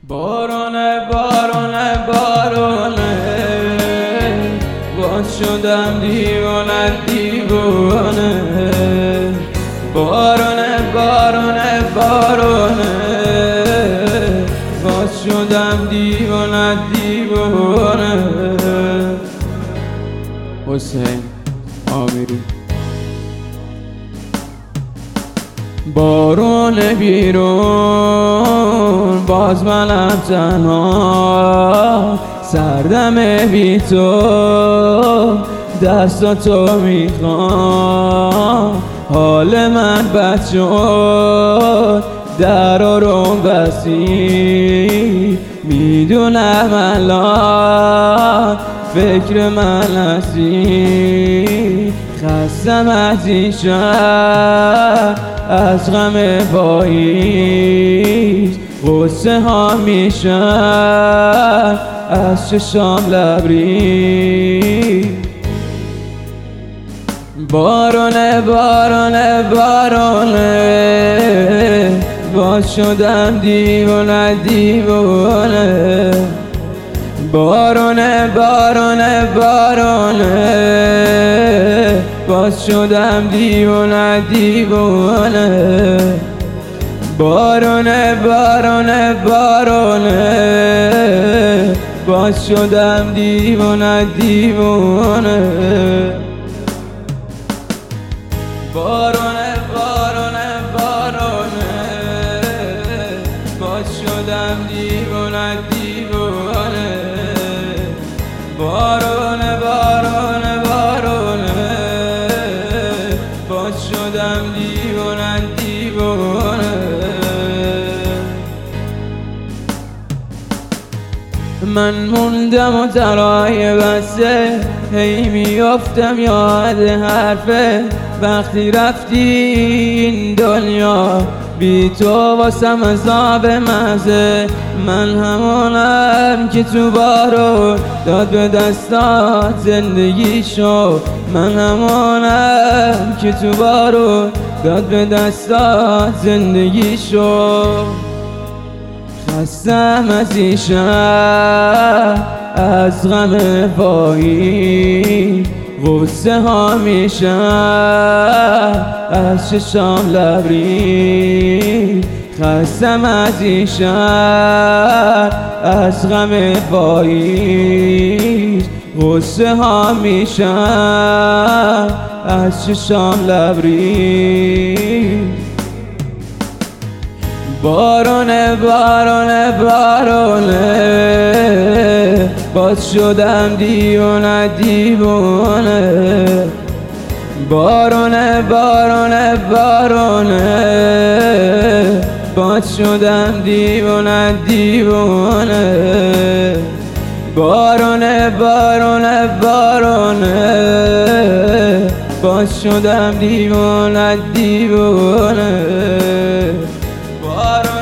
بارونه بارونه بارونه باز شدم دیوانه دیوانه بارونه بارونه بارونه باز شدم دیوانه دیوانه حسین آمیری بارون بیرون باز منم تنها سردم بی تو دستاتو میخوام حال من بد شد در رو بسی میدونم الان فکر من هستی خستم از این شهر از غم پاییز غصه ها میشن از چشام لبریز بارونه بارونه بارونه باز شدم دیوانه دیوانه بارونه بارونه بارونه باز شدم دیوانه دیوانه بارونه بارونه بارونه باز شدم دیوانه دیوانه بارونه بارونه بارونه باز شدم دیوانه دیوانه بارونه بارونه بارونه باز شدم دیوانه دیوانه من موندم و ترای بسته هی میافتم یاد حرفه وقتی رفتی این دنیا بی تو واسم عذاب مزه من همونم که تو بارون داد به دستات زندگی شو من همونم که تو بارون داد به دستات زندگی شو خستم از این شهر از غم پاییز غصه ها میشن از چشام لبریز خستم از این شهر از غم پاییز غصه ها میشن از چشام لبریز بارونه بارونه بارونه باز شدم دیوانه دیوانه بارونه بارونه بارونه باز شدم دیوانه دیوانه بارونه بارونه بارونه باز شدم دیوانه دیوانه بارونه